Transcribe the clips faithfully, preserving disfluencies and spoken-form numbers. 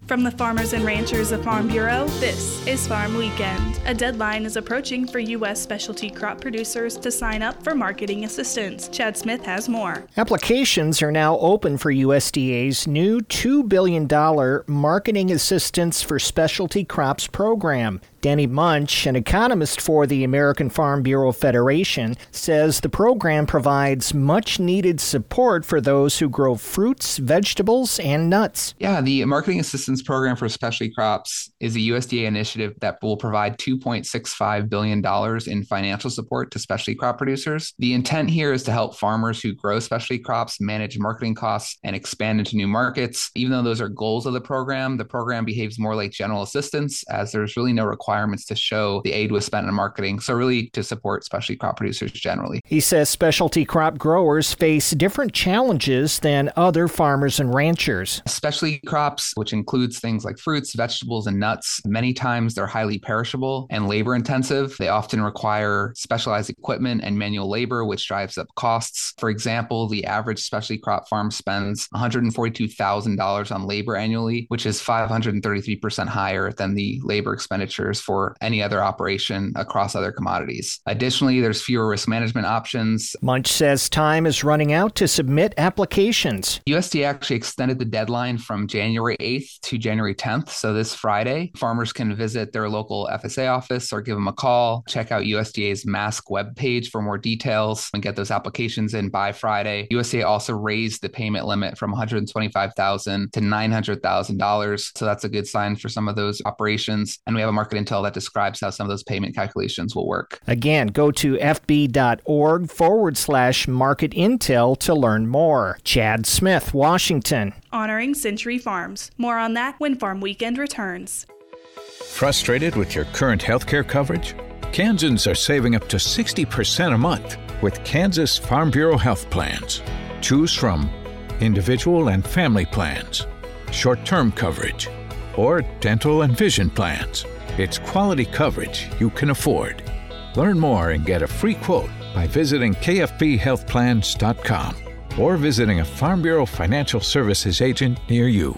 From the farmers and ranchers of Farm Bureau, this is Farm Weekend. A deadline is approaching for U S specialty crop producers to sign up for marketing assistance. Chad Smith has more. Applications are now open for U S D A's new two billion dollars Marketing Assistance for Specialty Crops program. Danny Munch, an economist for the American Farm Bureau Federation, says the program provides much-needed support for those who grow fruits, vegetables, and nuts. Yeah, the Marketing Assistance Program for Specialty Crops is a U S D A initiative that will provide two point six five billion dollars in financial support to specialty crop producers. The intent here is to help farmers who grow specialty crops manage marketing costs and expand into new markets. Even though those are goals of the program, the program behaves more like general assistance, as there's really no requirement requirements to show the aid was spent on marketing, so really to support specialty crop producers generally. He says specialty crop growers face different challenges than other farmers and ranchers. Specialty crops, which includes things like fruits, vegetables, and nuts, many times they're highly perishable and labor intensive. They often require specialized equipment and manual labor, which drives up costs. For example, the average specialty crop farm spends one hundred forty-two thousand dollars on labor annually, which is five hundred thirty-three percent higher than the labor expenditures for any other operation across other commodities. Additionally, there's fewer risk management options. Munch says time is running out to submit applications. U S D A actually extended the deadline from January eighth to January tenth. So this Friday, farmers can visit their local F S A office or give them a call, check out U S D A's MASC webpage for more details and get those applications in by Friday. U S D A also raised the payment limit from one hundred twenty-five thousand dollars to nine hundred thousand dollars. So that's a good sign for some of those operations. And we have a market intel that describes how some of those payment calculations will work. Again, go to fb.org forward slash market intel to learn more. Chad Smith, Washington. Honoring Century Farms. More on that when Farm Weekend returns. Frustrated with your current healthcare coverage? Kansans are saving up to sixty percent a month with Kansas Farm Bureau health plans. Choose from individual and family plans, short-term coverage, or dental and vision plans. It's quality coverage you can afford. Learn more and get a free quote by visiting k f b health plans dot com or visiting a Farm Bureau Financial Services agent near you.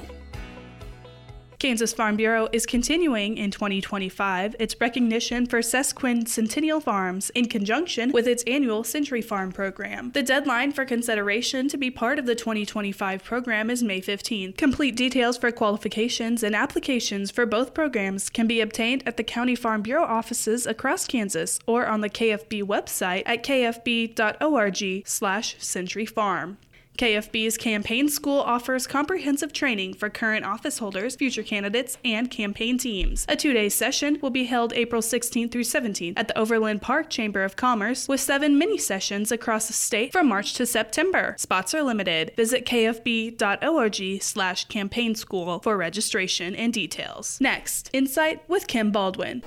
Kansas Farm Bureau is continuing in twenty twenty-five its recognition for sesquicentennial farms in conjunction with its annual Century Farm program. The deadline for consideration to be part of the twenty twenty-five program is May fifteenth. Complete details for qualifications and applications for both programs can be obtained at the County Farm Bureau offices across Kansas or on the K F B website at k f b dot org slash century farm. K F B's Campaign School offers comprehensive training for current office holders, future candidates, and campaign teams. A two-day session will be held April sixteenth through seventeenth at the Overland Park Chamber of Commerce, with seven mini-sessions across the state from March to September. Spots are limited. Visit k f b dot org slash campaign school for registration and details. Next, Insight with Kim Baldwin.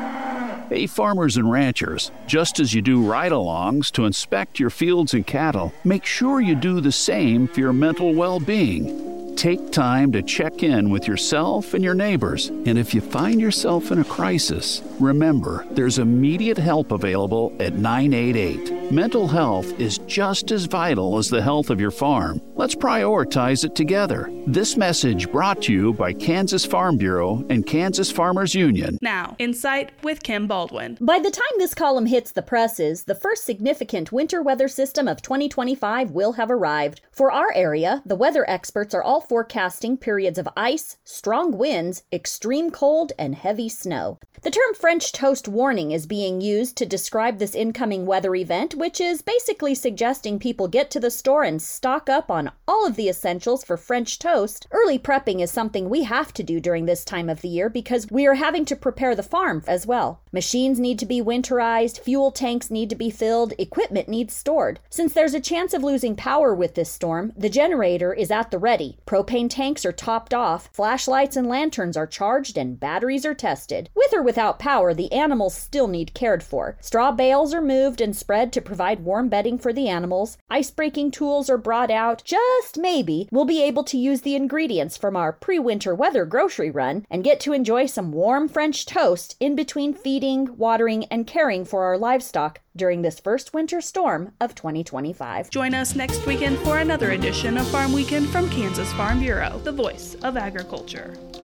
Hey, farmers and ranchers, just as you do ride-alongs to inspect your fields and cattle, make sure you do the same for your mental well-being. Take time to check in with yourself and your neighbors. And if you find yourself in a crisis, remember, there's immediate help available at nine eight eight. Mental health is just as vital as the health of your farm. Let's prioritize it together. This message brought to you by Kansas Farm Bureau and Kansas Farmers Union. Now, Insight with Kim Baldwin. By the time this column hits the presses, the first significant winter weather system of twenty twenty-five will have arrived. For our area, the weather experts are all forecasting periods of ice, strong winds, extreme cold, and heavy snow. The term French toast warning is being used to describe this incoming weather event, which is basically suggesting people get to the store and stock up on all of the essentials for French toast. Early prepping is something we have to do during this time of the year because we are having to prepare the farm as well. Machines need to be winterized, fuel tanks need to be filled, equipment needs stored. Since there's a chance of losing power with this storm, the generator is at the ready. Propane tanks are topped off, flashlights and lanterns are charged, and batteries are tested. With or without power, the animals still need cared for. Straw bales are moved and spread to provide warm bedding for the animals. Ice-breaking tools are brought out. Just maybe we'll be able to use the ingredients from our pre-winter weather grocery run and get to enjoy some warm French toast in between feeding, watering, and caring for our livestock during this first winter storm of twenty twenty-five. Join us next weekend for another edition of Farm Weekend from Kansas Farm Bureau, the voice of agriculture.